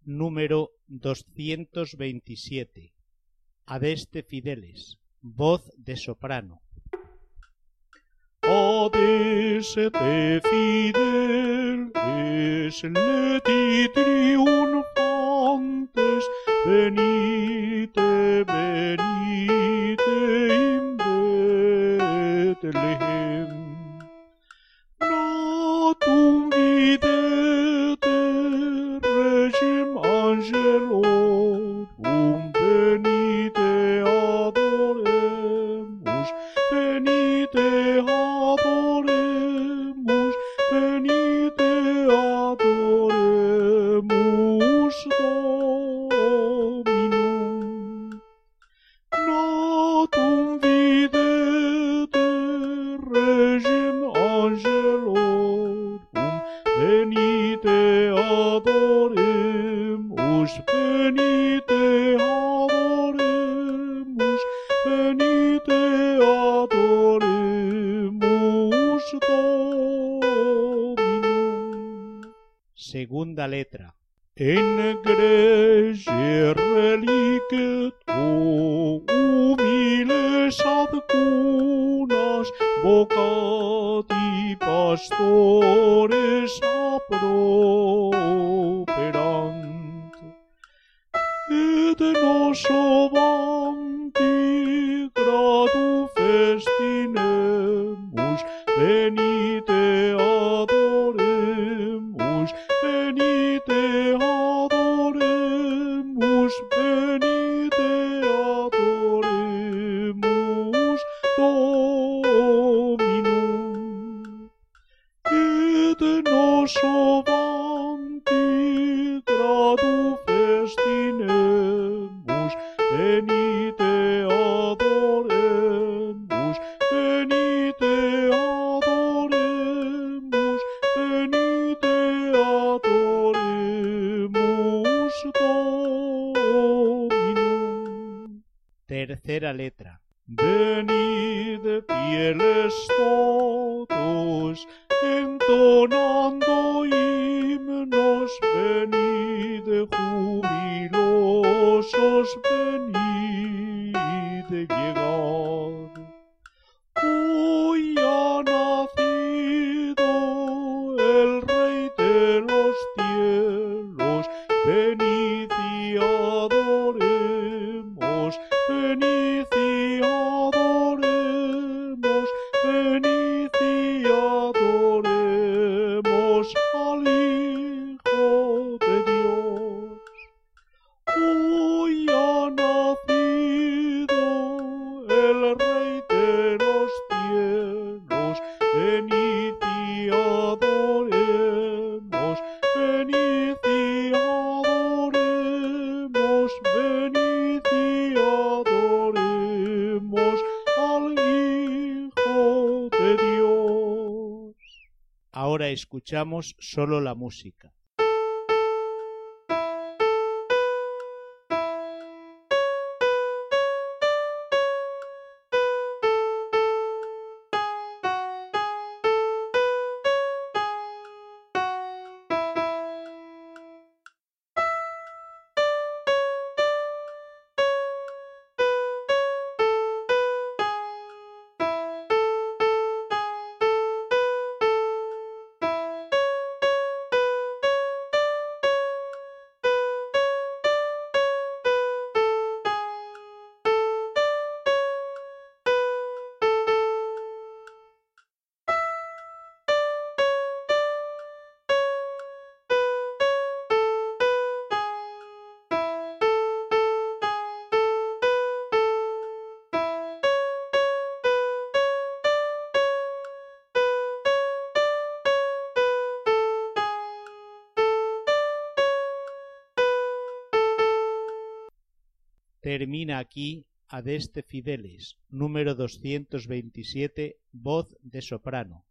número 227. Adeste Fideles, voz de soprano. Adeste Fideles, leti triunfantes, venite, venite in Bethlehem. Natum videte regem angelorum, venite adoremus, venite adoremus, venite adoremus Dominum. Natum videte regem angelorum, venite adoremus, venite adoremus, venite adoremus Dominum. Segunda letra. En grege relicto humiles ad cunas, vocati pastores aproperant. Et nos ovanti gradu festinemus, venite adoremus, venite adoremus, venite adoremus Dominum. Et nos ovanti gradu festinemus, venite adoremus, venite adoremus, venite adoremus Dominum. Tercera letra. Venid fieles todos, entonando himnos, venid jubilosos, venid llegad. Hoy ha nacido el Rey de los cielos, venid y adoremos, venid y adoremos, venid y adoremos al Hijo de Dios. Hoy ha nacido el Rey de los cielos, venid y adoremos, venid y adoremos, venid y adoremos al Hijo de Dios. Ahora escuchamos solo la música. Termina aquí Adeste Fideles, número 227, voz de soprano.